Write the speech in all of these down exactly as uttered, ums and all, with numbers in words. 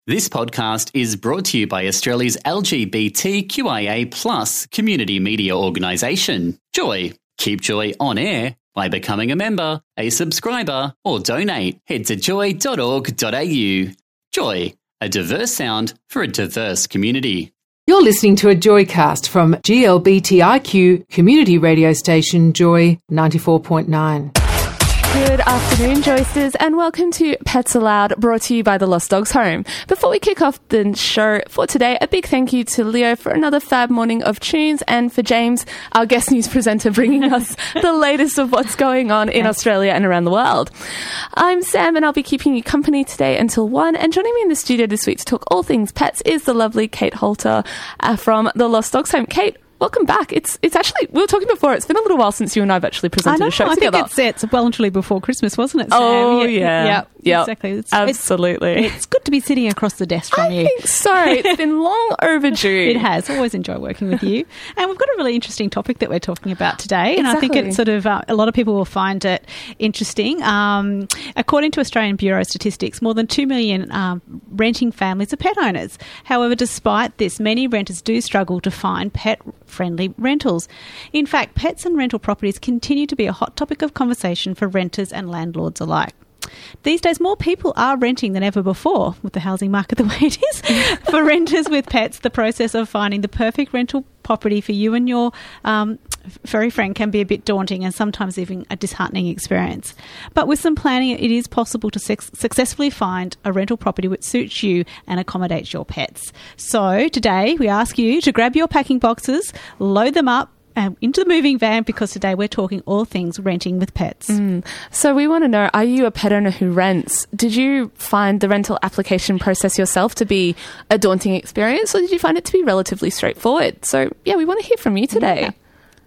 This podcast is brought to you by Australia's L G B T Q I A plus community media organisation, Joy. Keep Joy on air by becoming a member, a subscriber, or donate. Head to joy dot org dot a u. Joy, a diverse sound for a diverse community. You're listening to a Joycast from G L B T I Q community radio station Joy ninety-four point nine. Good afternoon, Joysters, and welcome to Pets Aloud, brought to you by the Lost Dogs Home. Before we kick off the show for today, a big thank you to Leo for another fab morning of tunes, and for James, our guest news presenter, bringing us the latest of what's going on in Australia and around the world. I'm Sam, and I'll be keeping you company today until one, and joining me in the studio this week to talk all things pets is the lovely Kate Holter uh, from the Lost Dogs Home. Kate, welcome back. It's it's actually, we were talking before, it's been a little while since you and I have actually presented I know, a show I together. I think it's, it's well and truly before Christmas, wasn't it, Sam? Oh, yeah. Yeah, yeah. Exactly. It's, Absolutely. It's, it's good to be sitting across the desk from I you. I think so. It's been long overdue. It has. Always enjoy working with you. And we've got a really interesting topic that we're talking about today. And Exactly. I think it's sort of, uh, a lot of people will find it interesting. Um, according to Australian Bureau of Statistics, more than two million um, renting families are pet owners. However, despite this, many renters do struggle to find pet-friendly rentals. In fact, pets and rental properties continue to be a hot topic of conversation for renters and landlords alike. These days, more people are renting than ever before, with the housing market the way it is. For renters with pets, the process of finding the perfect rental property for you and your um, furry friend can be a bit daunting and sometimes even a disheartening experience. But with some planning, it is possible to sex- successfully find a rental property which suits you and accommodates your pets. So today, we ask you to grab your packing boxes, load them up, Um, into the moving van, because today we're talking all things renting with pets. Mm. So we want to know, are you a pet owner who rents? Did you find the rental application process yourself to be a daunting experience, or did you find it to be relatively straightforward? So, yeah, we want to hear from you today. Yeah.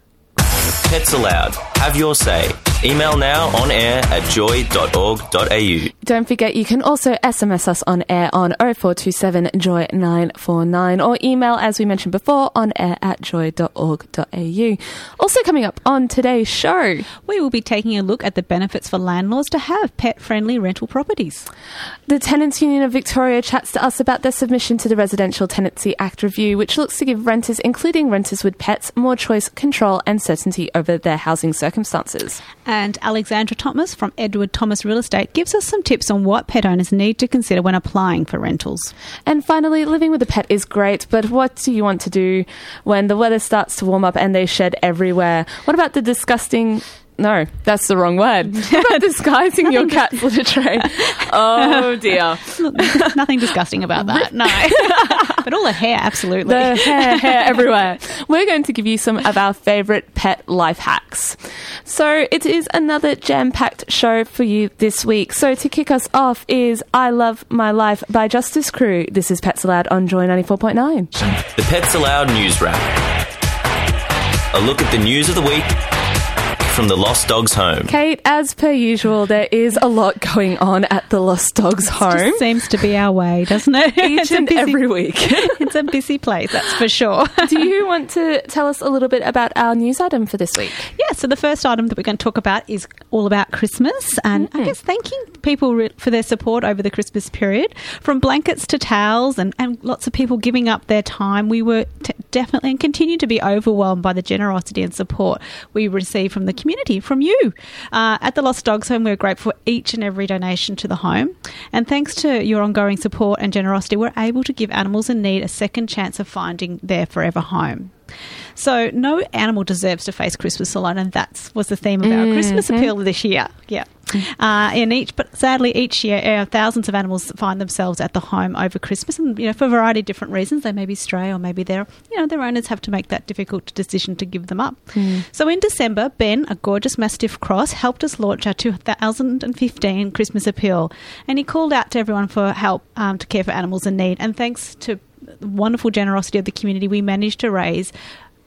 Pets Aloud. Have your say. Email now on air at joy dot org dot a u. Don't forget, you can also S M S us on air on oh four two seven joy nine four nine, or email, as we mentioned before, on air at joy dot org dot a u. Also coming up on today's show, we will be taking a look at the benefits for landlords to have pet-friendly rental properties. The Tenants Union of Victoria chats to us about their submission to the Residential Tenancy Act review, which looks to give renters, including renters with pets, more choice, control and certainty over their housing circumstances. And Alexandra Thomas from Edward Thomas Real Estate gives us some tips on what pet owners need to consider when applying for rentals. And finally, living with a pet is great, but what do you want to do when the weather starts to warm up and they shed everywhere? What about the disgusting... No, that's the wrong word. What about disguising your cat's litter tray? Oh, dear. Look, nothing disgusting about that, no. But all the hair, absolutely. The hair, hair everywhere. We're going to give you some of our favourite pet life hacks. So it is another jam-packed show for you this week. So to kick us off is I Love My Life by Justice Crew. This is Pets Aloud on Joy ninety-four point nine. The Pets Aloud News Wrap. A look at the news of the week from the Lost Dogs Home. Kate, as per usual, there is a lot going on at the Lost Dogs Home. It just seems to be our way, doesn't it? Each and busy, every week. It's a busy place, that's for sure. Do you want to tell us a little bit about our news item for this week? Yeah, so the first item that we're going to talk about is all about Christmas, and mm-hmm. I guess thanking people re- for their support over the Christmas period. From blankets to towels and, and lots of people giving up their time, we were t- definitely and continue to be overwhelmed by the generosity and support we receive from the community, from you. Uh, at the Lost Dogs Home, we're grateful for each and every donation to the home. And thanks to your ongoing support and generosity, we're able to give animals in need a second chance of finding their forever home. So no animal deserves to face Christmas alone, and that was the theme of our mm-hmm. Christmas appeal this year. Yeah. Uh, in each, but sadly, each year, uh, thousands of animals find themselves at the home over Christmas, and you know, for a variety of different reasons. They may be stray, or maybe their, you know, their owners have to make that difficult decision to give them up. Mm. So in December, Ben, a gorgeous Mastiff Cross, helped us launch our two thousand fifteen Christmas appeal, and he called out to everyone for help um, to care for animals in need. And thanks to the wonderful generosity of the community, we managed to raise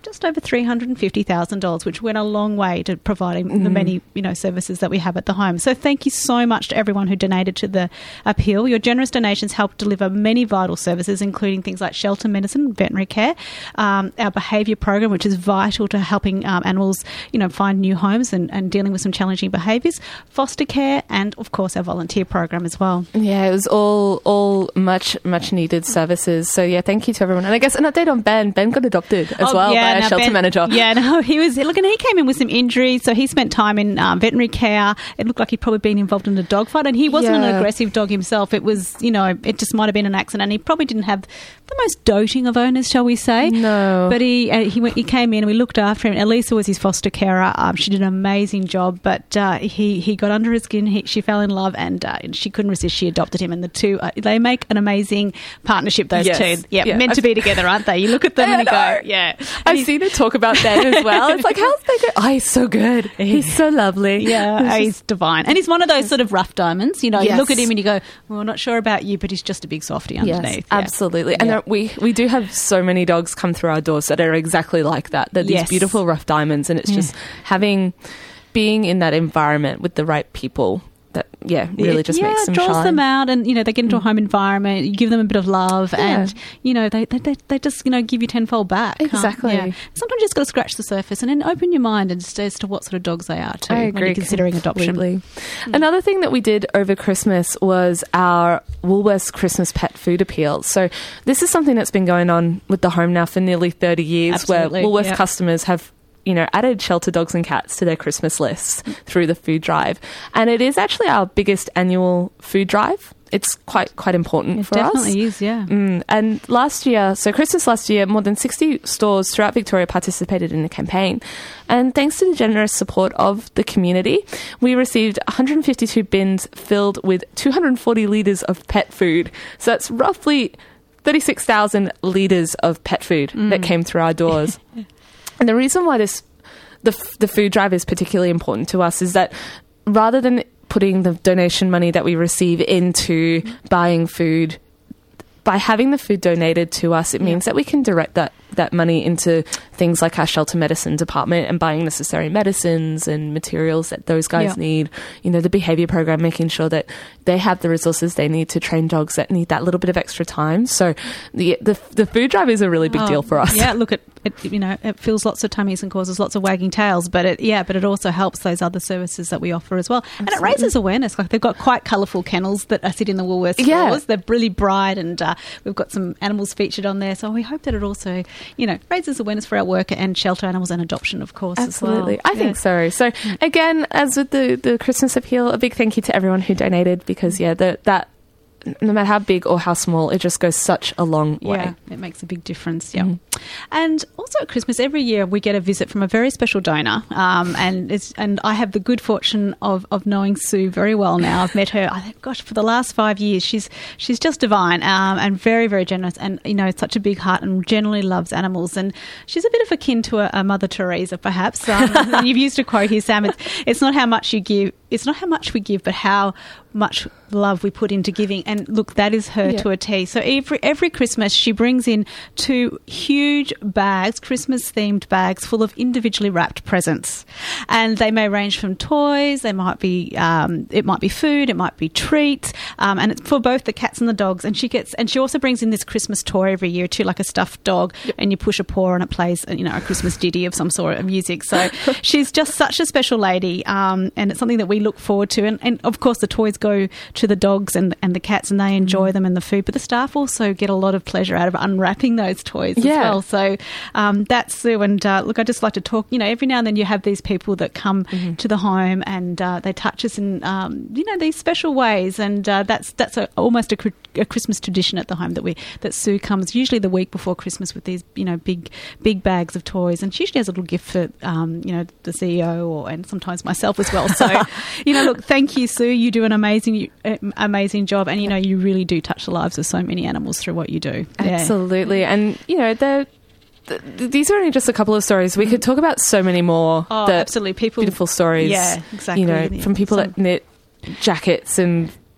just over three hundred fifty thousand dollars, which went a long way to providing mm. the many, you know, services that we have at the home. So thank you so much to everyone who donated to the appeal. Your generous donations helped deliver many vital services, including things like shelter medicine, veterinary care, um, our behaviour program, which is vital to helping um, animals, you know, find new homes and, and dealing with some challenging behaviours, foster care, and of course our volunteer program as well. Yeah, it was all all much much needed services. So yeah, thank you to everyone. And I guess an update on Ben. Ben got adopted as oh, well yeah, by a shelter Ben, manager. Yeah, no, he was look, and he came in with some injuries, so he spent time in um, veterinary care. It looked like he'd probably been involved in a dog fight, and he wasn't yeah. an aggressive dog himself. It was, you know, it just might have been an accident. And he probably didn't have the most doting of owners, shall we say? No, but he uh, he went, he came in and we looked after him. Elisa was his foster carer. Um, she did an amazing job, but uh, he he got under his skin. He, she fell in love, and uh, she couldn't resist. She adopted him, and the two uh, they make an amazing partnership. Those yes. two, yeah, yeah, meant I've, to be together, aren't they? You look at them and you go, yeah. And I've seen her talk about Ben as well. It's like, how's Ben go? Oh, he's so good. He's so lovely. Yeah, he's, he's just, divine, and he's one of those sort of rough diamonds. You know, yes. you look at him and you go, well, I'm not sure about you, but he's just a big softie underneath. Yes, yeah. absolutely. And yeah. there, we we do have so many dogs come through our doors that are exactly like that. They're these yes. beautiful rough diamonds, and it's yeah. just having being in that environment with the right people that yeah really just yeah, makes them draws shine. them out, and you know they get into a home environment. You give them a bit of love, Yeah. and you know they, they they just you know give you tenfold back. Exactly. Um, yeah. Sometimes you just got to scratch the surface and then open your mind as, as to what sort of dogs they are too. I when agree you're considering completely. adoption. Another thing that we did over Christmas was our Woolworths Christmas Pet Food Appeal. So this is something that's been going on with the home now for nearly thirty years, Absolutely, where Woolworths yep. customers have you know, added shelter dogs and cats to their Christmas lists through the food drive. And it is actually our biggest annual food drive. It's quite quite important It for us. It definitely is, yeah. Mm, and last year, so Christmas last year, more than sixty stores throughout Victoria participated in the campaign. And thanks to the generous support of the community, we received one hundred fifty-two bins filled with two hundred forty litres of pet food. So that's roughly thirty-six thousand litres of pet food mm. that came through our doors. And the reason why this the the food drive is particularly important to us is that rather than putting the donation money that we receive into buying food, by having the food donated to us, it means yeah. that we can direct that, that money into things like our shelter medicine department and buying necessary medicines and materials that those guys yeah. need. You know, the behaviour program, making sure that they have the resources they need to train dogs that need that little bit of extra time. So the the, the food drive is a really big oh, deal for us. Yeah, look, it, it you know it fills lots of tummies and causes lots of wagging tails, but it yeah, but it also helps those other services that we offer as well. Absolutely. And it raises awareness. Like they've got quite colourful kennels that are sit in the Woolworths stores. Yeah. They're really bright, and uh, we've got some animals featured on there. So we hope that it also, you know, raises awareness for our work and shelter animals and adoption, of course. Absolutely. As well. I yeah. think so. So again, as with the, the Christmas appeal, a big thank you to everyone who donated, because yeah, the, that no matter how big or how small, it just goes such a long way. Yeah, it makes a big difference. Yeah. Mm-hmm. And also at Christmas, every year we get a visit from a very special donor. Um, and it's, and I have the good fortune of, of knowing Sue very well now. I've met her, I think, gosh, for the last five years. She's she's just divine um, and very, very generous, and, you know, such a big heart, and generally loves animals. And she's a bit of akin to a, a Mother Teresa, perhaps. Um, you've used a quote here, Sam. It's, it's not how much you give. It's not how much we give, but how much love we put into giving. And look, that is her yeah. to a T. So every every Christmas she brings in two huge bags, Christmas-themed bags, full of individually wrapped presents. And they may range from toys, they might be, um, it might be food, it might be treats, um, and it's for both the cats and the dogs. And she gets, and she also brings in this Christmas toy every year too, like a stuffed dog, yep. and you push a paw and it plays, you know, a Christmas ditty of some sort of music. So she's just such a special lady, um, and it's something that we look forward to. And, and of course the toys go to the dogs and, and the cats, and they enjoy mm. them and the food, but the staff also get a lot of pleasure out of unwrapping those toys yeah. as well. So um, that's Sue. And uh, look, I just like to talk, you know, every now and then you have these people that come mm-hmm. to the home, and uh, they touch us in, um, you know, these special ways. And uh, that's that's a, almost a, a Christmas tradition at the home, that we that Sue comes usually the week before Christmas with these, you know, big big bags of toys, and she usually has a little gift for, um, you know, the C E O or and sometimes myself as well. So, you know, look, thank you, Sue. You do an amazing amazing job, and you know, you really do touch the lives of so many animals through what you do. Absolutely. Yeah. And you know, they're th- these are only just a couple of stories. We could talk about so many more. Oh, that absolutely. People, beautiful stories. Yeah, exactly. You know, from people so, that knit jackets and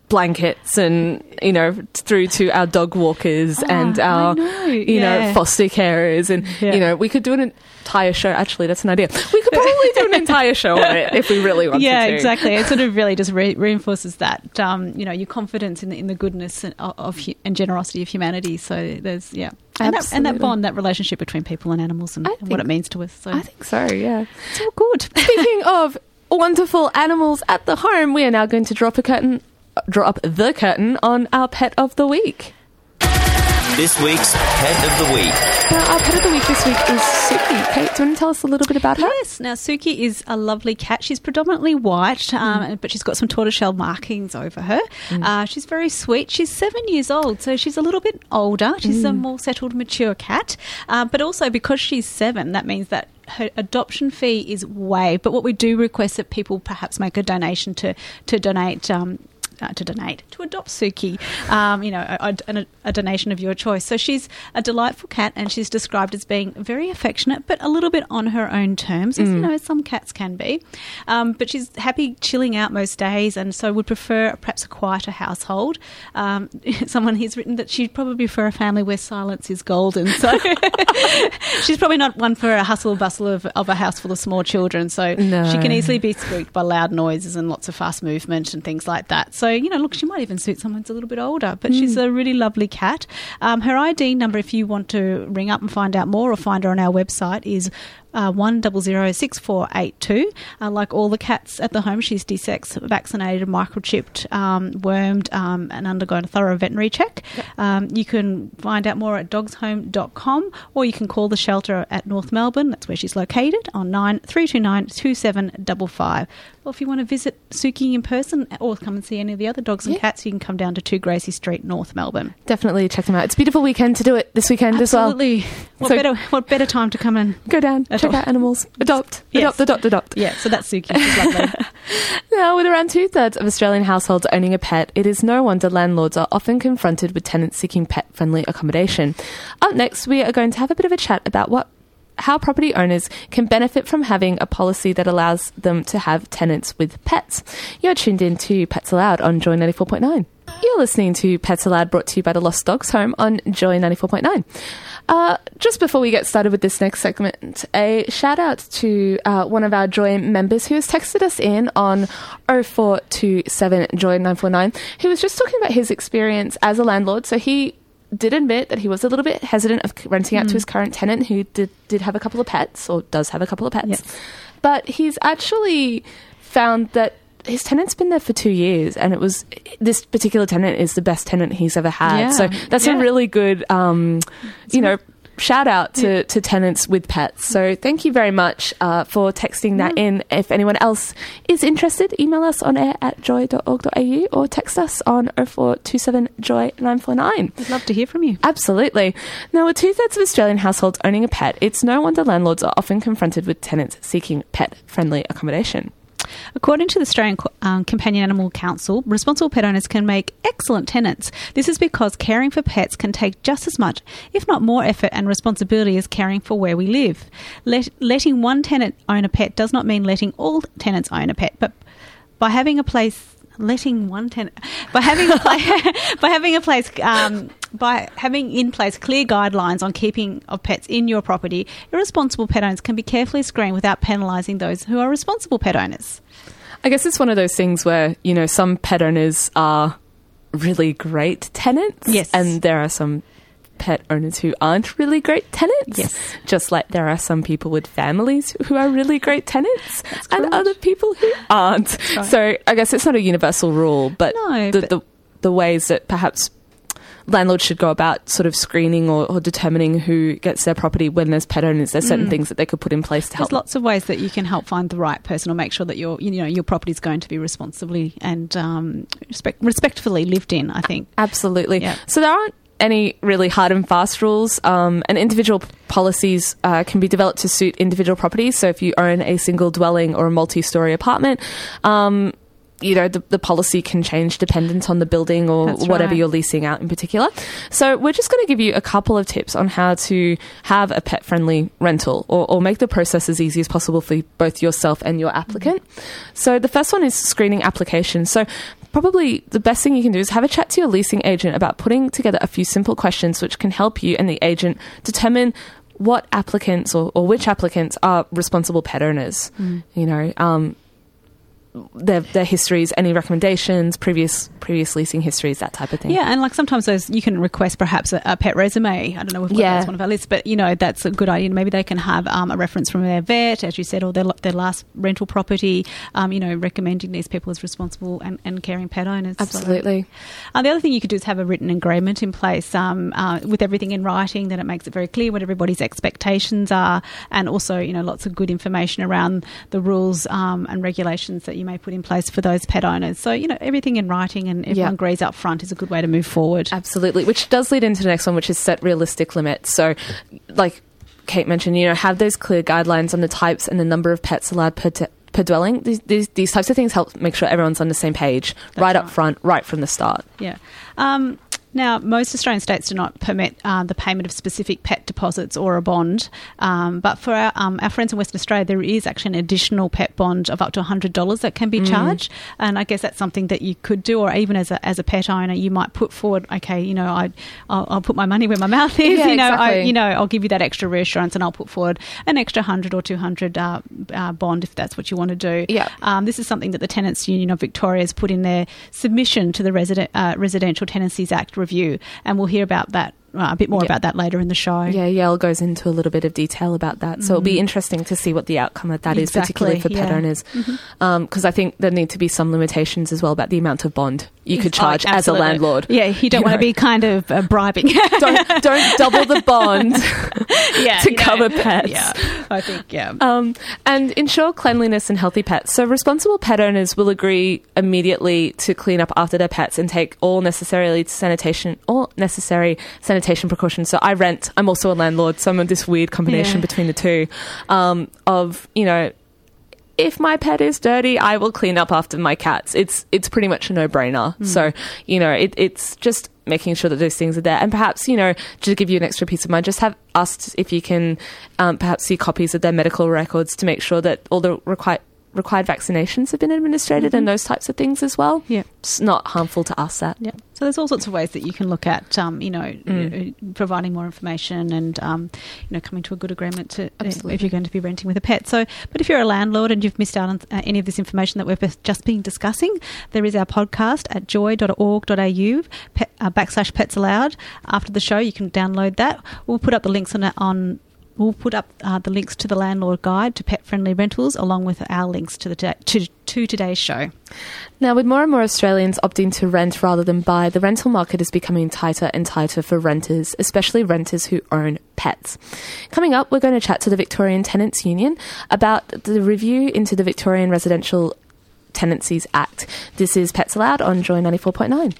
blankets and, you know, through to our dog walkers Oh, and I our, know, you yeah. know, foster carers. And, Yeah. you know, we could do an entire show. Actually, that's an idea. We could probably do an entire show on it if we really wanted Yeah, to. exactly. It sort of really just re- reinforces that, um, you know, your confidence in the, in the goodness and, of, of hu- and generosity of humanity. So there's, yeah. And that, and that Absolutely. bond, that relationship between people and animals and, I and what think- it means to us. So I think so, yeah. it's all good. Speaking of wonderful animals at the home, we are now going to drop a curtain, drop the curtain on our pet of the week. This week's Pet of the Week. Now, our pet of the week this week is Suki. Kate, do you want to tell us a little bit about her? Yes. Now, Suki is a lovely cat. She's predominantly white, um, but she's got some tortoiseshell markings over her. Uh, she's very sweet. She's seven years old, so she's a little bit older. She's a more settled, mature cat. Uh, but also, because she's seven, that means that her adoption fee is waived. But what we do request that people perhaps make a donation to, to donate... Um, Uh, to donate, to adopt Suki, um, you know, a, a, a donation of your choice. So she's a delightful cat, and she's described as being very affectionate, but a little bit on her own terms, as you know, some cats can be. Um, but she's happy chilling out most days, and so would prefer perhaps a quieter household. Um, someone has written that she'd probably prefer a family where silence is golden. So she's probably not one for a hustle bustle of, of a house full of small children. So No. she can easily be spooked by loud noises and lots of fast movement and things like that. So, you know, look, she might even suit someone who's a little bit older, but she's a really lovely cat. Um, her I D number, if you want to ring up and find out more or find her on our website, is uh, one zero zero six four eight two. Uh, like all the cats at the home, she's desexed, vaccinated, microchipped, um, wormed, um, and undergone a thorough veterinary check. Um, you can find out more at dogs home dot com, or you can call the shelter at North Melbourne, that's where she's located, on nine three two nine two seven five five. Or if you want to visit Suki in person or come and see any of the other dogs and Yeah. cats, you can come down to two Gracie Street, North Melbourne. Definitely check them out. It's a beautiful weekend to do it this weekend as well. Absolutely. What So- better what better time to come and... Go down, check Adopt. out animals, adopt, Yes. adopt, adopt, adopt. Yeah, so that's Suki. She's lovely. Now, with around two-thirds of Australian households owning a pet, it is no wonder landlords are often confronted with tenants seeking pet-friendly accommodation. Up next, we are going to have a bit of a chat about what how property owners can benefit from having a policy that allows them to have tenants with pets. You're tuned in to Pets Aloud on Joy ninety-four point nine. You're listening to Pets Aloud, brought to you by the Lost Dogs Home on Joy ninety-four point nine. Uh, just before we get started with this next segment, a shout out to uh, one of our Joy members who has texted us in on oh four two seven Joy nine four nine, who was just talking about his experience as a landlord. So he did admit that he was a little bit hesitant of renting out to his current tenant, who did, did have a couple of pets, or does have a couple of pets. Yes. But he's actually found that his tenant's been there for two years, and it was this particular tenant is the best tenant he's ever had. Yeah. So that's Yeah. a really good, um, you know, shout out to, to tenants with pets. So thank you very much uh, for texting that in. If anyone else is interested, email us on air at joy dot org dot a u or text us on oh four two seven Joy nine four nine. I'd love to hear from you. Absolutely. Now, with two-thirds of Australian households owning a pet, it's no wonder landlords are often confronted with tenants seeking pet-friendly accommodation. According to the Australian um, Companion Animal Council, responsible pet owners can make excellent tenants. This is because caring for pets can take just as much, if not more, effort and responsibility as caring for where we live. Let, letting one tenant own a pet does not mean letting all tenants own a pet, but by having a place... Letting one tenant by having a place, by having a place um, by having in place clear guidelines on keeping of pets in your property, irresponsible pet owners can be carefully screened without penalising those who are responsible pet owners. I guess it's one of those things where, you know, some pet owners are really great tenants. Yes. And there are some pet owners who aren't really great tenants. Yes. Just like there are some people with families who are really great tenants and correct. other people who aren't. right. So I guess it's not a universal rule, but, No, the, but- the the ways that perhaps landlords should go about sort of screening or, or determining who gets their property when there's pet owners, there's certain things that they could put in place to help. There's lots of ways that you can help find the right person or make sure that your you know your property is going to be responsibly and um, respect, respectfully lived in, I think. Absolutely. Yeah. So there aren't any really hard and fast rules, um, and individual p- policies uh, can be developed to suit individual properties. So if you own a single dwelling or a multi-storey apartment, um, you know, the, the policy can change dependent on the building or That's whatever right. you're leasing out in particular. So we're just going to give you a couple of tips on how to have a pet-friendly rental or, or make the process as easy as possible for both yourself and your applicant. So the first one is screening applications. So probably the best thing you can do is have a chat to your leasing agent about putting together a few simple questions which can help you and the agent determine what applicants or, or which applicants are responsible pet owners. Mm. You know, um, their their histories, any recommendations, previous previous leasing histories, that type of thing. Yeah, and like sometimes those you can request perhaps a, a pet resume. I don't know, we've got Yeah. that's one of our lists, but you know that's a good idea. Maybe they can have um, a reference from their vet, as you said, or their their last rental property. Um, you know, recommending these people as responsible and, and caring pet owners. Absolutely. So, uh, the other thing you could do is have a written agreement in place um, uh, with everything in writing. Then it makes it very clear what everybody's expectations are, and also you know lots of good information around the rules um, and regulations that you may put in place for those pet owners. So, you know, everything in writing and everyone Yeah. agrees up front is a good way to move forward. Absolutely, which does lead into the next one, which is set realistic limits. So, like Kate mentioned, you know, have those clear guidelines on the types and the number of pets allowed per, t- per dwelling. These, these, these types of things help make sure everyone's on the same page right up right. front, right from the start. Yeah. Um, now, most Australian states do not permit uh, the payment of specific pet deposits or a bond, um, but for our, um, our friends in Western Australia, there is actually an additional pet bond of up to one hundred dollars that can be mm. charged, and I guess that's something that you could do, or even as a as a pet owner, you might put forward, okay, you know, I, I'll, I'll put my money where my mouth is, Yeah, you know, exactly. I, you know, I'll give you that extra reassurance, and I'll put forward an extra one hundred or two hundred uh, uh, bond if that's what you want to do. Yeah. Um, this is something that the Tenants Union of Victoria has put in their submission to the Resident, uh, Residential Tenancies Act review, and we'll hear about that uh, a bit more Yeah. about that later in the show. Yeah, Yael goes into a little bit of detail about that. So it'll be interesting to see what the outcome of that is, Exactly, particularly for pet yeah. owners. Because um, I think there need to be some limitations as well about the amount of bond you could Oh, charge as a absolutely. landlord. Yeah, you don't You want know. to be kind of uh, bribing. don't, don't double the bond yeah, to you know. cover pets. Yeah, I think, yeah. Um, and ensure cleanliness and healthy pets. So responsible pet owners will agree immediately to clean up after their pets and take all necessarily sanitation, all necessary sanitation precautions. So I rent. I'm also a landlord, so I'm in this weird combination Yeah. between the two. Um, of you know, if my pet is dirty, I will clean up after my cats. It's it's pretty much a no-brainer. Mm. So you know, it, it's just making sure that those things are there, and perhaps you know, to give you an extra peace of mind, just have asked if you can um, perhaps see copies of their medical records to make sure that all the required required vaccinations have been administrated mm-hmm. and those types of things as well. Yeah, it's not harmful to us. That yeah. So there's all sorts of ways that you can look at, um, you know, Mm. uh, providing more information and, um, you know, coming to a good agreement to uh, Absolutely. if you're going to be renting with a pet. So, but if you're a landlord and you've missed out on uh, any of this information that we've just been discussing, there is our podcast at joy dot org dot a u pet, uh, backslash pets allowed. After the show, you can download that. We'll put up the links on it on. We'll put up uh, the links to the Landlord Guide to Pet-Friendly Rentals, along with our links to the to, to today's show. Now, with more and more Australians opting to rent rather than buy, the rental market is becoming tighter and tighter for renters, especially renters who own pets. Coming up, we're going to chat to the Victorian Tenants Union about the review into the Victorian Residential Tenancies Act. This is Pets Allowed on Joy ninety-four point nine.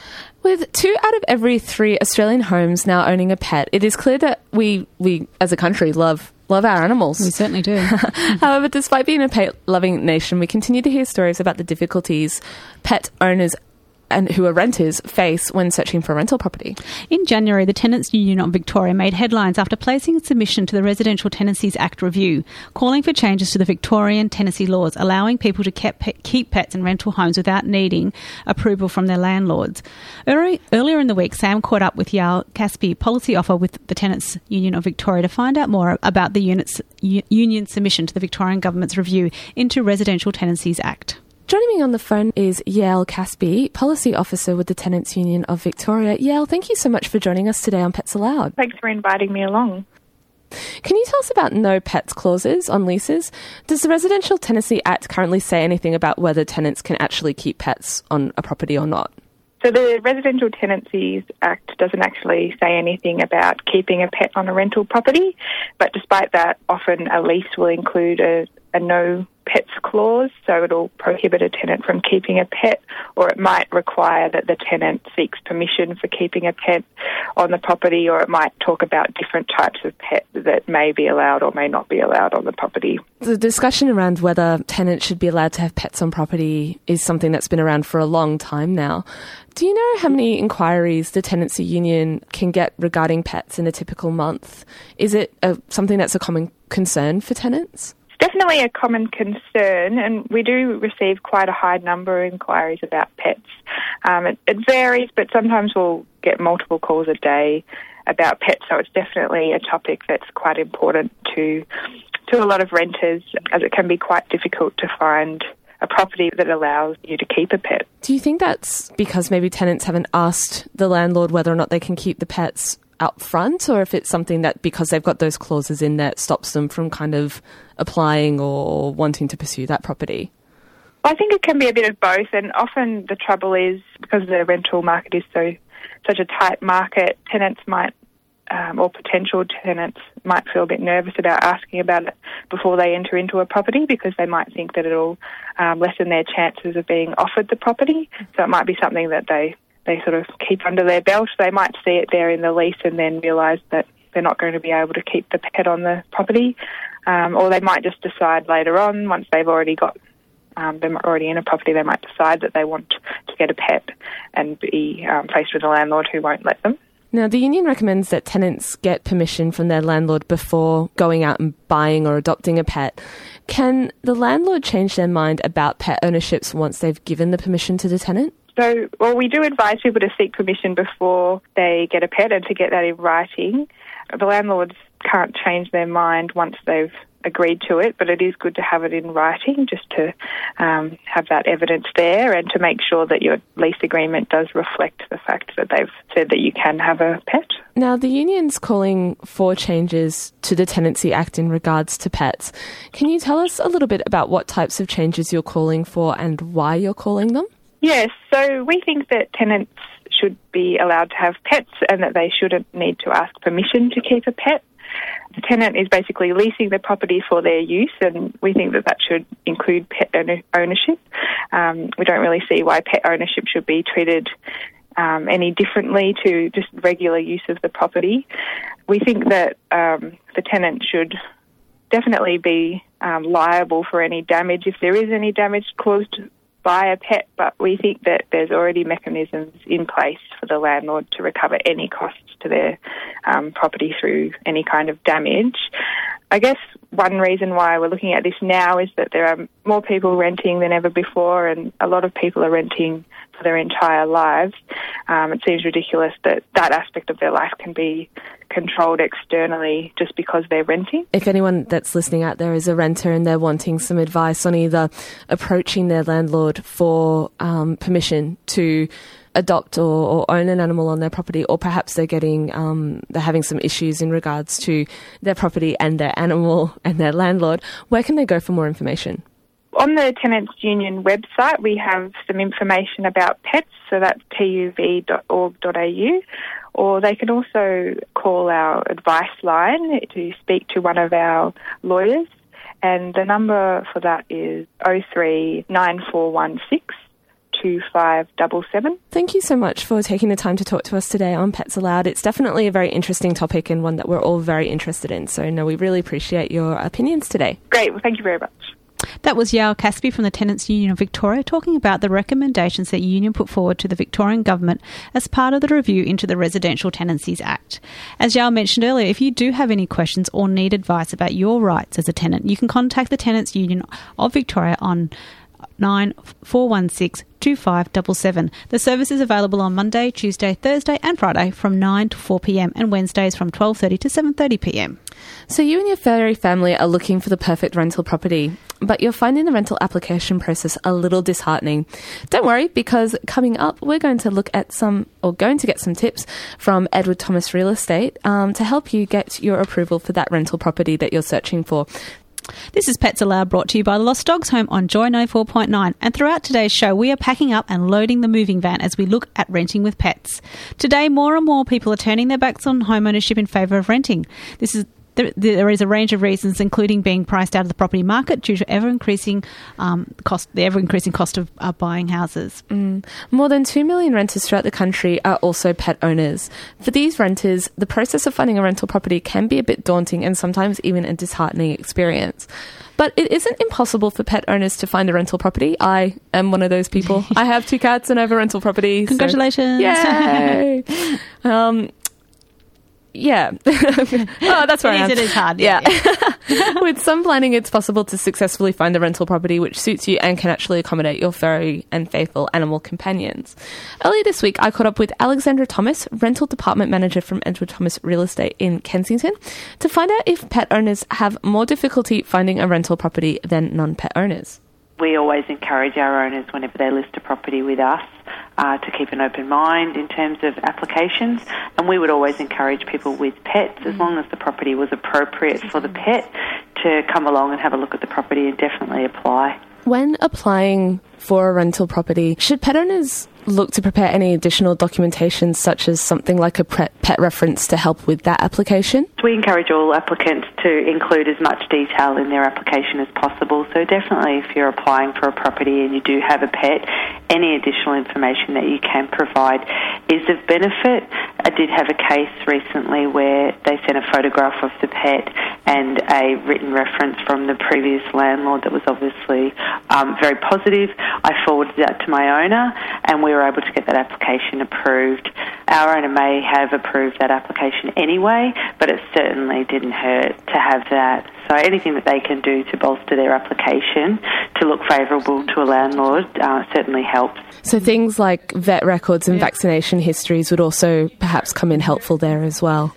With two out of every three Australian homes now owning a pet, it is clear that we, we as a country, love love our animals. We certainly do. However, despite being a pet-loving nation, we continue to hear stories about the difficulties pet owners and who are renters face when searching for a rental property. In January, the Tenants Union of Victoria made headlines after placing a submission to the Residential Tenancies Act review, calling for changes to the Victorian tenancy laws, allowing people to keep, keep pets in rental homes without needing approval from their landlords. Early, earlier in the week, Sam caught up with Yael Caspi, policy officer with the Tenants Union of Victoria, to find out more about the unit's, u- union submission to the Victorian Government's review into Residential Tenancies Act. Joining me on the phone is Yael Caspi, Policy Officer with the Tenants Union of Victoria. Yael, thank you so much for joining us today on Pets Allowed. Thanks for inviting me along. Can you tell us about no pets clauses on leases? Does the Residential Tenancy Act currently say anything about whether tenants can actually keep pets on a property or not? So the Residential Tenancies Act doesn't actually say anything about keeping a pet on a rental property, but despite that, often a lease will include a, a no pets clause, so it'll prohibit a tenant from keeping a pet, or it might require that the tenant seeks permission for keeping a pet on the property, or it might talk about different types of pet that may be allowed or may not be allowed on the property. The discussion around whether tenants should be allowed to have pets on property is something that's been around for a long time now. Do you know how many inquiries the tenancy union can get regarding pets in a typical month? Is it a, something that's a common concern for tenants? Definitely a common concern, and we do receive quite a high number of inquiries about pets. Um, it, it varies, but sometimes we'll get multiple calls a day about pets, so it's definitely a topic that's quite important to to a lot of renters, as it can be quite difficult to find a property that allows you to keep a pet. Do you think that's because maybe tenants haven't asked the landlord whether or not they can keep the pets out front, or if it's something that because they've got those clauses in there stops them from kind of applying or wanting to pursue that property? I think it can be a bit of both, and often the trouble is because the rental market is so such a tight market, tenants might um, or potential tenants might feel a bit nervous about asking about it before they enter into a property, because they might think that it'll um, lessen their chances of being offered the property. So it might be something that they they sort of keep under their belt. They might see it there in the lease and then realise that they're not going to be able to keep the pet on the property, um, or they might just decide later on, once they've already got um, they're already in a property, they might decide that they want to get a pet and be um, faced with a landlord who won't let them. Now, the union recommends that tenants get permission from their landlord before going out and buying or adopting a pet. Can the landlord change their mind about pet ownerships once they've given the permission to the tenant? So, well, we do advise people to seek permission before they get a pet and to get that in writing. The landlords can't change their mind once they've agreed to it, but it is good to have it in writing just to um, have that evidence there and to make sure that your lease agreement does reflect the fact that they've said that you can have a pet. Now, the union's calling for changes to the Tenancy Act in regards to pets. Can you tell us a little bit about what types of changes you're calling for and why you're calling them? Yes, so we think that tenants should be allowed to have pets and that they shouldn't need to ask permission to keep a pet. The tenant is basically leasing the property for their use, and we think that that should include pet ownership. Um, we don't really see why pet ownership should be treated um, any differently to just regular use of the property. We think that um, the tenant should definitely be um, liable for any damage if there is any damage caused by a pet, but we think that there's already mechanisms in place for the landlord to recover any costs to their um, property through any kind of damage. I guess one reason why we're looking at this now is that there are more people renting than ever before, and a lot of people are renting for their entire lives. Um, it seems ridiculous that that aspect of their life can be controlled externally just because they're renting. If anyone that's listening out there is a renter and they're wanting some advice on either approaching their landlord for um, permission to adopt or, or own an animal on their property, or perhaps they're getting um, they're having some issues in regards to their property and their animal and their landlord, where can they go for more information? On the Tenants Union website, we have some information about pets, so that's t u v dot org dot a u, or they can also call our advice line to speak to one of our lawyers, and the number for that is oh three nine four one six two five seven seven. Thank you so much for taking the time to talk to us today on Pets Aloud. It's definitely a very interesting topic and one that we're all very interested in, so no, we really appreciate your opinions today. Great, well, thank you very much. That was Yael Caspy from the Tenants Union of Victoria talking about the recommendations that the union put forward to the Victorian Government as part of the review into the Residential Tenancies Act. As Yael mentioned earlier, if you do have any questions or need advice about your rights as a tenant, you can contact the Tenants Union of Victoria on nine four one six two five seven seven. The service is available on Monday, Tuesday, Thursday and Friday from nine to four p.m. and Wednesdays from twelve thirty to seven thirty p.m. So you and your furry family are looking for the perfect rental property, but you're finding the rental application process a little disheartening. Don't worry, because coming up we're going to look at some, or going to get some tips from Edward Thomas Real Estate um, to help you get your approval for that rental property that you're searching for. This is Pets Aloud, brought to you by the Lost Dogs Home on Joy ninety-four point nine, and throughout today's show we are packing up and loading the moving van as we look at renting with pets. Today more and more people are turning their backs on home ownership in favour of renting. This is there, there is a range of reasons, including being priced out of the property market due to ever-increasing um, cost, the ever-increasing cost of uh, buying houses. Mm. More than two million renters throughout the country are also pet owners. For these renters, the process of finding a rental property can be a bit daunting and sometimes even a disheartening experience. But it isn't impossible for pet owners to find a rental property. I am one of those people. I have two cats and I have a rental property. Congratulations. So, yay! um, yeah. Oh, that's where it I am. is, it is hard. Yeah. yeah. With some planning, it's possible to successfully find a rental property which suits you and can actually accommodate your furry and faithful animal companions. Earlier this week, I caught up with Alexandra Thomas, Rental Department Manager from Edward Thomas Real Estate in Kensington, to find out if pet owners have more difficulty finding a rental property than non-pet owners. We always encourage our owners, whenever they list a property with us, uh, to keep an open mind in terms of applications, and we would always encourage people with pets, as long as the property was appropriate for the pet, to come along and have a look at the property and definitely apply. When applying for a rental property, should pet owners look to prepare any additional documentation, such as something like a pet reference to help with that application? We encourage all applicants to include as much detail in their application as possible. So definitely, if you're applying for a property and you do have a pet, any additional information that you can provide is of benefit. I did have a case recently where they sent a photograph of the pet and a written reference from the previous landlord that was obviously um, very positive. I forwarded that to my owner and we were able to get that application approved. Our owner may have approved that application anyway, but it certainly didn't hurt to have that. So anything that they can do to bolster their application to look favourable to a landlord uh, certainly helps. So things like vet records and yeah. vaccination histories would also perhaps come in helpful there as well?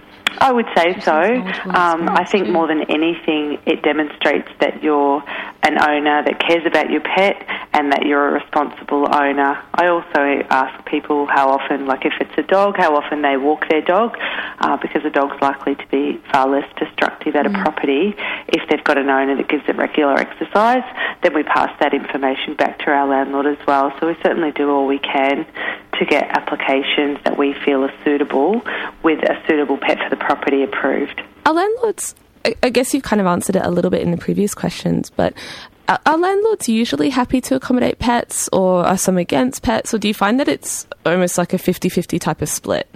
I would say so. Um, I think more than anything, it demonstrates that you're an owner that cares about your pet and that you're a responsible owner. I also ask people how often, like if it's a dog, how often they walk their dog, uh, because a dog's likely to be far less destructive at mm. a property. If they've got an owner that gives it regular exercise, then we pass that information back to our landlord as well. So we certainly do all we can to get applications that we feel are suitable with a suitable pet for the property approved. Are landlords, I guess you've kind of answered it a little bit in the previous questions, but are landlords usually happy to accommodate pets, or are some against pets, or do you find that it's almost like a fifty-fifty type of split?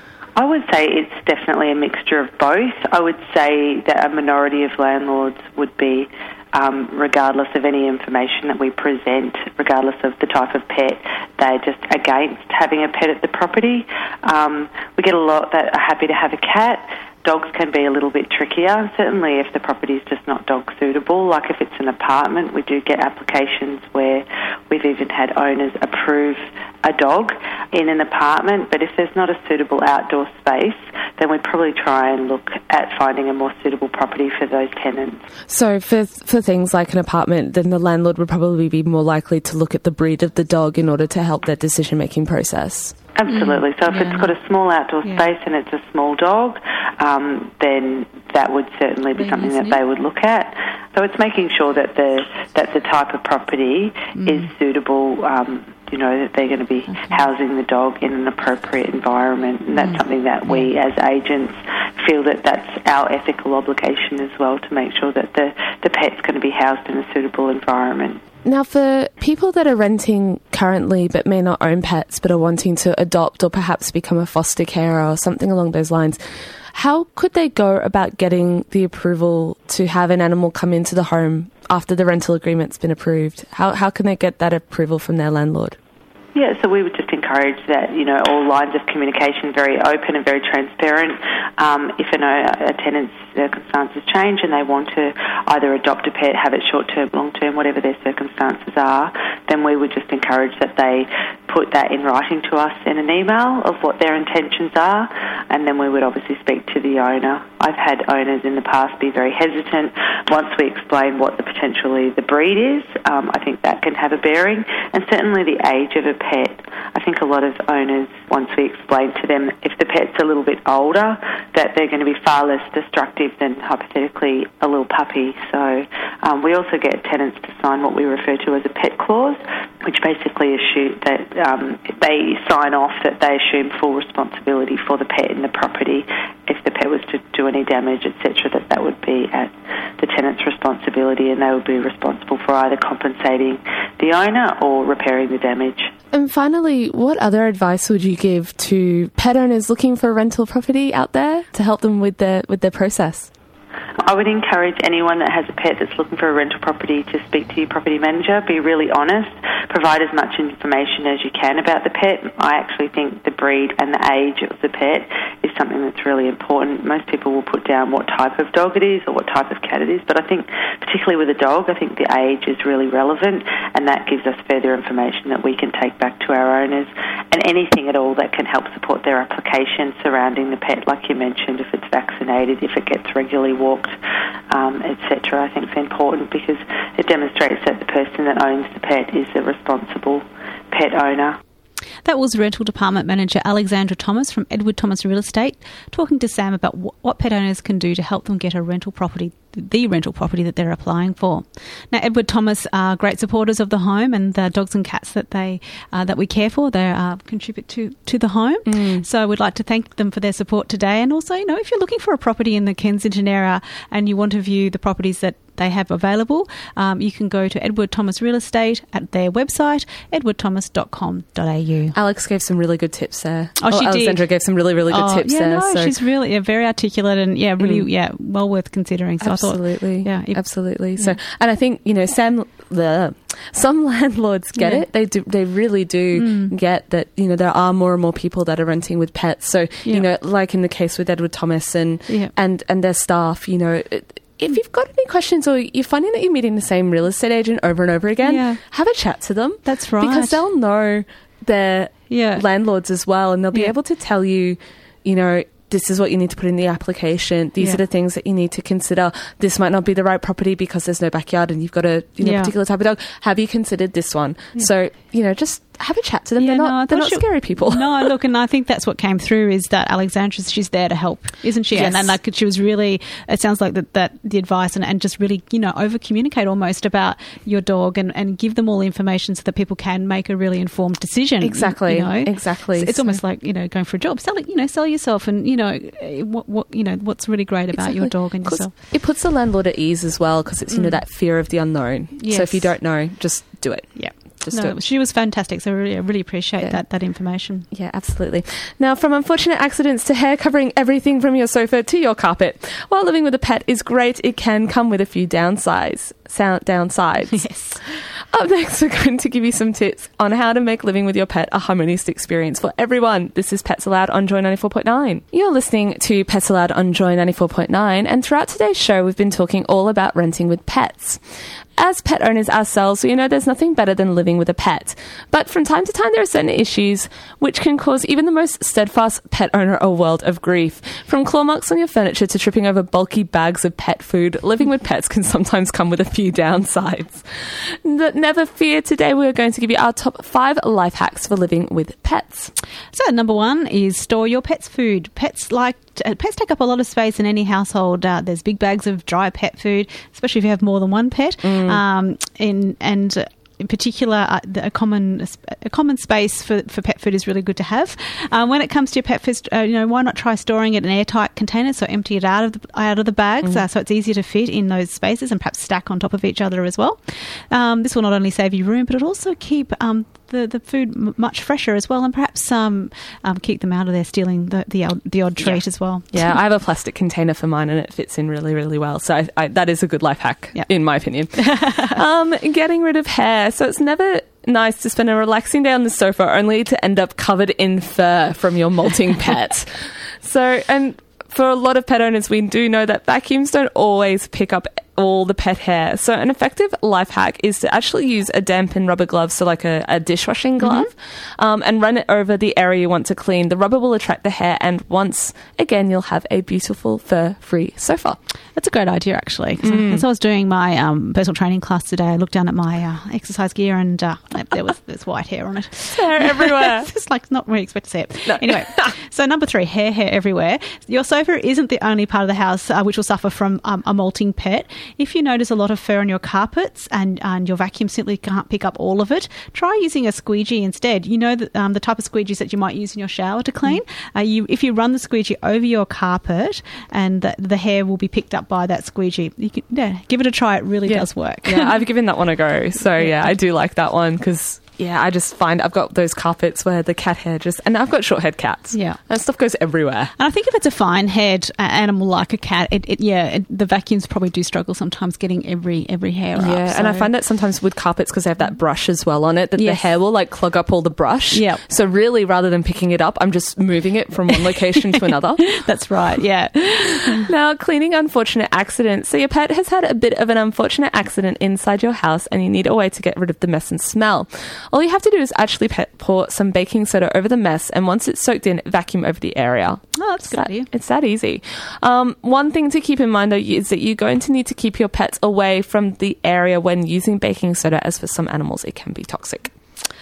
I would say it's definitely a mixture of both. I would say that a minority of landlords would be, um, regardless of any information that we present, regardless of the type of pet, they're just against having a pet at the property. Um, we get a lot that are happy to have a cat. Dogs can be a little bit trickier, certainly if the property is just not dog suitable. Like if it's an apartment, we do get applications where we've even had owners approve a dog in an apartment, but if there's not a suitable outdoor space, then we probably try and look at finding a more suitable property for those tenants. So for for things like an apartment, then the landlord would probably be more likely to look at the breed of the dog in order to help their decision-making process. Absolutely. So if yeah. it's got a small outdoor yeah. space and it's a small dog, um, then that would certainly be something that they would look at. So it's making sure that the that the type of property mm. is suitable, um, you know, that they're going to be okay. housing the dog in an appropriate environment. And that's mm. something that we as agents feel that that's our ethical obligation as well, to make sure that the, the pet's going to be housed in a suitable environment. Now, for people that are renting currently but may not own pets but are wanting to adopt or perhaps become a foster carer or something along those lines, how could they go about getting the approval to have an animal come into the home after the rental agreement's been approved? How how can they get that approval from their landlord? Yeah, so we would just encourage that, you know, all lines of communication very open and very transparent. Um, if an, a tenant's circumstances change and they want to either adopt a pet, have it short-term, long-term, whatever their circumstances are, then we would just encourage that they put that in writing to us in an email of what their intentions are, and then we would obviously speak to the owner. I've had owners in the past be very hesitant once we explain what the potentially the breed is. Um, I think that can have a bearing, and certainly the age of a pet. I think a lot of owners, once we explain to them if the pet's a little bit older, that they're going to be far less destructive than hypothetically a little puppy. So um, we also get tenants to sign what we refer to as a pet clause, which basically assume that um, they sign off that they assume full responsibility for the pet in the property if the pet was to do any damage, et cetera, that that would be at the tenant's responsibility, and they would be responsible for either compensating the owner or repairing the damage. And finally, what other advice would you give to pet owners looking for a rental property out there to help them with their with their process? I would encourage anyone that has a pet that's looking for a rental property to speak to your property manager, be really honest, provide as much information as you can about the pet. I actually think the breed and the age of the pet is something that's really important. Most people will put down what type of dog it is or what type of cat it is, but I think particularly with a dog, I think the age is really relevant, and that gives us further information that we can take back to our owners, and anything at all that can help support their application surrounding the pet, like you mentioned, if it's vaccinated, if it gets regularly walked, um, et cetera. I think it's important because it demonstrates that the person that owns the pet is a responsible pet owner. That was Rental Department Manager Alexandra Thomas from Edward Thomas Real Estate, talking to Sam about wh- what pet owners can do to help them get a rental property, the rental property that they're applying for. Now, Edward Thomas are great supporters of the home and the dogs and cats that they uh, that we care for. They uh, contribute to, to the home. Mm. So we'd like to thank them for their support today. And also, you know, if you're looking for a property in the Kensington area and you want to view the properties that they have available, um, you can go to Edward Thomas Real Estate at their website, edward thomas dot com dot a u. Alex gave some really good tips there. Oh, she Alexandra did. gave some really, really good oh, tips yeah, there. No, so. she's really yeah, very articulate and yeah, really mm. yeah, well worth considering. So absolutely, I thought, yeah, it, absolutely. Yeah. So, and I think you know, Sam, the some landlords get yeah. it. They do. They really do mm. get that. You know, there are more and more people that are renting with pets. So yeah. you know, like in the case with Edward Thomas and yeah. and and their staff, you know. It, if you've got any questions or you're finding that you're meeting the same real estate agent over and over again, yeah. have a chat to them. That's right. Because they'll know their yeah. landlords as well, and they'll be yeah. able to tell you, you know, this is what you need to put in the application. These yeah. are the things that you need to consider. This might not be the right property because there's no backyard and you've got a you know, yeah. particular type of dog. Have you considered this one? Yeah. So, you know, just have a chat to them. Yeah, they're not, no, they're not she, scary people. No, look, and I think that's what came through is that Alexandra, she's there to help, isn't she? Yes. And, and like she was really, it sounds like that, that the advice and, and just really, you know, over-communicate almost about your dog and, and give them all the information so that people can make a really informed decision. Exactly, you know? exactly. So it's so. almost like, you know, going for a job. Sell it, you know, sell yourself and, you know, what, what you know, what's really great about exactly. your dog and yourself. It puts the landlord at ease as well because it's, you know, Mm. that fear of the unknown. Yes. So if you don't know, just do it. Yeah. Just no, do it. she was fantastic, so I really, I really appreciate Yeah. that that information. Yeah, absolutely. Now, from unfortunate accidents to hair covering everything from your sofa to your carpet, while living with a pet is great, it can come with a few downsides. Sound downsides. Yes. Up next, we're going to give you some tips on how to make living with your pet a harmonious experience for everyone. This is Pets Aloud on Joy ninety-four point nine. You're listening to Pets Aloud on Joy ninety-four point nine, and throughout today's show, we've been talking all about renting with pets. As pet owners ourselves, we know there's nothing better than living with a pet. But from time to time, there are certain issues which can cause even the most steadfast pet owner a world of grief. From claw marks on your furniture to tripping over bulky bags of pet food, living with pets can sometimes come with a few downsides. But never fear, today we're going to give you our top five life hacks for living with pets. So number one is store your pet's food. Pets like uh, pets take up a lot of space in any household. Uh, there's big bags of dry pet food, especially if you have more than one pet. Mm. Um, in, and uh, in particular, uh, the, a common a common space for, for pet food is really good to have. Uh, when it comes to your pet food, uh, you know, why not try storing it in airtight containers? So empty it out of the out of the bags, mm. uh, so it's easier to fit in those spaces and perhaps stack on top of each other as well. Um, this will not only save you room, but it'll also keep um, the the food m- much fresher as well, and perhaps um, um, keep them out of there stealing the the, odd, the odd treat yeah. as well. Yeah, I have a plastic container for mine, and it fits in really, really well. So I, I, that is a good life hack, yeah. in my opinion. um, getting rid of hair. So it's never nice to spend a relaxing day on the sofa only to end up covered in fur from your molting pet. So, and for a lot of pet owners, we do know that vacuums don't always pick up all the pet hair. So an effective life hack is to actually use a dampened rubber glove, so like a, a dishwashing glove, mm-hmm. um, and run it over the area you want to clean. The rubber will attract the hair, and once again, you'll have a beautiful fur-free sofa. That's a great idea, actually. Mm. As I was doing my um, personal training class today, I looked down at my uh, exercise gear, and uh, there was there's white hair on it. Hair everywhere. It's just like not really expect to see it. No. Anyway, so number three, hair, hair everywhere. Your sofa isn't the only part of the house uh, which will suffer from um, a molting pet. If you notice a lot of fur on your carpets and, and your vacuum simply can't pick up all of it, try using a squeegee instead. You know that um, the type of squeegees that you might use in your shower to clean. Mm. Uh, you, if you run the squeegee over your carpet, and the, the hair will be picked up by that squeegee. You can yeah, give it a try. It really yeah. does work. Yeah, I've given that one a go. So yeah, I do like that one because. Yeah, I just find I've got those carpets where the cat hair just... And I've got short-haired cats. Yeah. And stuff goes everywhere. And I think if it's a fine-haired uh, animal like a cat, it, it yeah, it, the vacuums probably do struggle sometimes getting every every hair yeah, up. Yeah, so. and I find that sometimes with carpets, because they have that brush as well on it, that yes. the hair will, like, clog up all the brush. Yeah. So really, rather than picking it up, I'm just moving it from one location to another. That's right, yeah. Now, cleaning unfortunate accidents. So your pet has had a bit of an unfortunate accident inside your house and you need a way to get rid of the mess and smell. All you have to do is actually pet pour some baking soda over the mess, and once it's soaked in, vacuum over the area. Oh, that's good idea. It's that easy. Um, one thing to keep in mind, though, is that you're going to need to keep your pets away from the area when using baking soda, as for some animals, it can be toxic.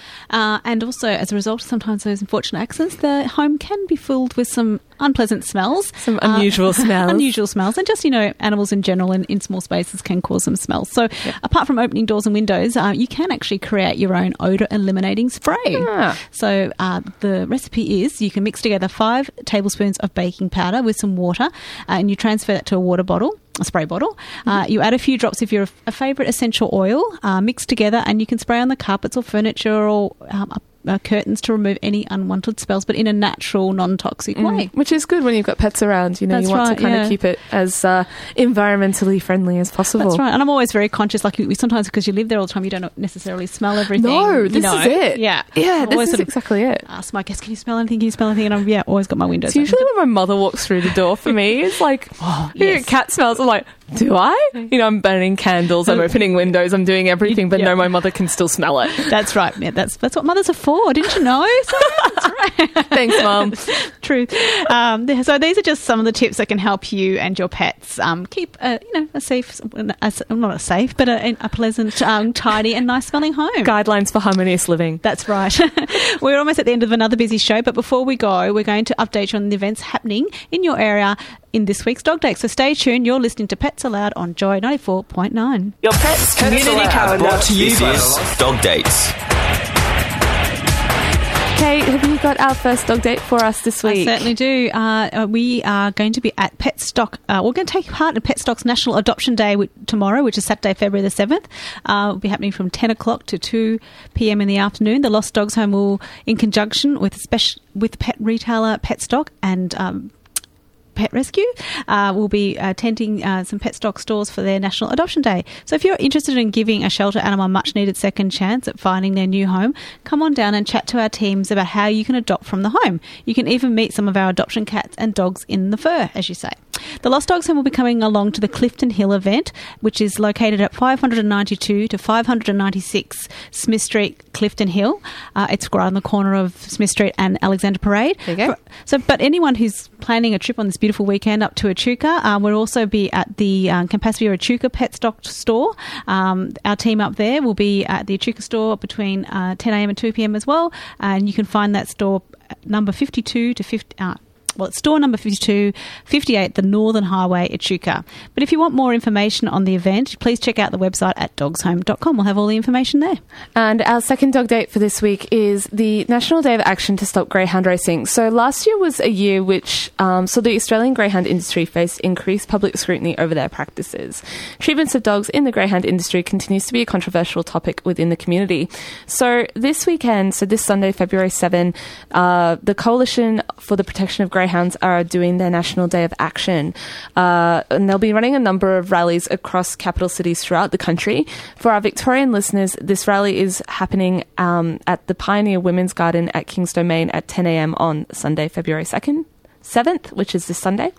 Uh, and also, as a result of sometimes those unfortunate accidents, the home can be filled with some unpleasant smells. Some unusual uh, smells. Unusual smells. And just, you know, animals in general in, in small spaces can cause some smells. So yep. apart from opening doors and windows, uh, you can actually create your own odour eliminating spray. Ah. So uh, the recipe is you can mix together five tablespoons of baking powder with some water uh, and you transfer that to a water bottle. A spray bottle. Mm-hmm. Uh, you add a few drops of your a favourite essential oil, uh, mixed together, and you can spray on the carpets or furniture or um, uh, curtains to remove any unwanted smells, but in a natural, non-toxic mm. way. Which is good when you've got pets around. You know, That's you want right, to kind yeah. of keep it as uh, environmentally friendly as possible. That's right. And I'm always very conscious, like we, sometimes because you live there all the time, you don't necessarily smell everything. No, you this know. is it. Yeah. Yeah, I'm this is exactly it. Ask my guests, can you smell anything? Can you smell anything? And I've yeah, always got my windows It's usually open. when my mother walks through the door for me, it's like, oh, yes. cat smells. I'm like, do I? You know, I'm burning candles, I'm opening windows, I'm doing everything, but yeah. no, my mother can still smell it. That's right. Yeah, that's that's what mothers are for. Didn't you know? So, that's right. Thanks, Mum. True. Um, so these are just some of the tips that can help you and your pets um, keep, a, you know, a safe, a, not a safe, but a, a pleasant, um, tidy, and nice smelling home. Guidelines for harmonious living. That's right. We're almost at the end of another busy show, but before we go, we're going to update you on the events happening in your area in this week's Dog Date. So stay tuned. You're listening to Pets Aloud on Joy ninety-four point nine. Your pet's community calendar. Brought to you by Dog Dates. Kate, have you got our first dog date for us this week? I certainly do. Uh, we are going to be at Petstock. Uh, we're going to take part in Petstock's National Adoption Day w- tomorrow, which is Saturday, February the seventh. Uh, it'll be happening from ten o'clock to two p.m. in the afternoon. The Lost Dogs Home will, in conjunction with special with pet retailer Petstock and um, Pet Rescue, uh, will be attending uh, some Petstock stores for their National Adoption Day. So if you're interested in giving a shelter animal a much needed second chance at finding their new home, come on down and chat to our teams about how you can adopt from the home. You can even meet some of our adoption cats and dogs in the fur, as you say. The Lost Dogs Home will be coming along to the Clifton Hill event, which is located at five ninety-two to five ninety-six Smith Street, Clifton Hill. Uh, it's right on the corner of Smith Street and Alexander Parade. There you go. So, but anyone who's planning a trip on this beautiful weekend up to Echuca, um, we'll also be at the um, Campaspe Echuca Petstock store. Um, our team up there will be at the Echuca store between uh, ten a.m. and two p.m. as well, and you can find that store number fifty-two to fifty. Uh, Well, it's store number fifty-two, fifty-eight, the Northern Highway, Echuca. But if you want more information on the event, please check out the website at dogs home dot com. We'll have all the information there. And our second dog date for this week is the National Day of Action to Stop Greyhound Racing. So last year was a year which um, saw the Australian greyhound industry face increased public scrutiny over their practices. Treatments of dogs in the greyhound industry continues to be a controversial topic within the community. So this weekend, so this Sunday, February seventh, uh, the Coalition for the Protection of Greyhounds are doing their National Day of Action, uh, and they'll be running a number of rallies across capital cities throughout the country. For our Victorian listeners, this rally is happening um, at the Pioneer Women's Garden at King's Domain at ten a.m. on Sunday, February second, seventh, which is this Sunday.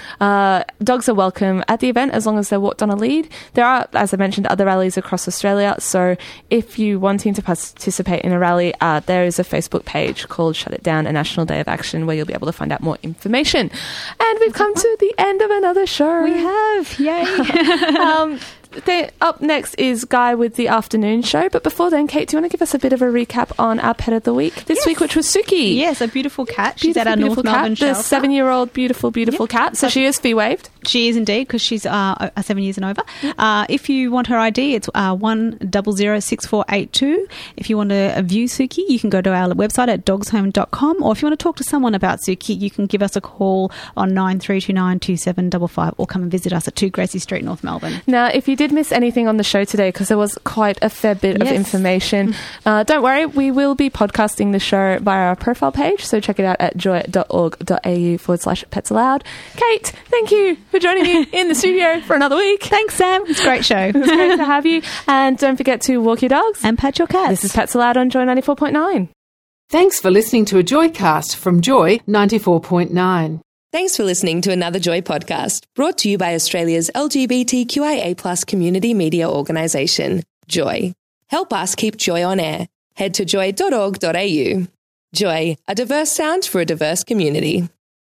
Uh, dogs are welcome at the event as long as they're walked on a lead. There are, as I mentioned, other rallies across Australia. So if you're wanting to participate in a rally, uh, there is a Facebook page called Shut It Down, a National Day of Action, where you'll be able to find out more information. And we've come to the end of another show. We have. Yay. um, th- up next is Guy with the afternoon show. But before then, Kate, do you want to give us a bit of a recap on our pet of the week this Yes. week, which was Suki? Yes, a beautiful cat. She's Beautiful, at our beautiful North cat, Melbourne the shelter. seven-year-old beautiful, beautiful Yeah. cat. So she is fee waived. She is indeed, because she's uh, uh, seven years and over. Uh, if you want her I D, it's uh, one zero zero six four eight two. If you want to view Suki, you can go to our website at dogs home dot com, or if you want to talk to someone about Suki, you can give us a call on nine three two nine two seven five five, or come and visit us at two Gracie Street, North Melbourne. Now, if you did miss anything on the show today, because there was quite a fair bit of Yes. information, uh, don't worry, we will be podcasting the show via our profile page, so check it out at joy.org.au forward slash pets allowed. Kate, thank you for joining me in the studio for another week. Thanks, Sam. It's a great show. It was great to have you, and don't forget to walk your dogs. And pat your cats. This is Pets Allowed on Joy ninety-four point nine. Thanks for listening to a Joycast from Joy ninety-four point nine. Thanks for listening to another Joy podcast, brought to you by Australia's L G B T Q I A plus community media organisation, Joy. Help us keep Joy on air. Head to joy dot org dot a u. Joy, a diverse sound for a diverse community.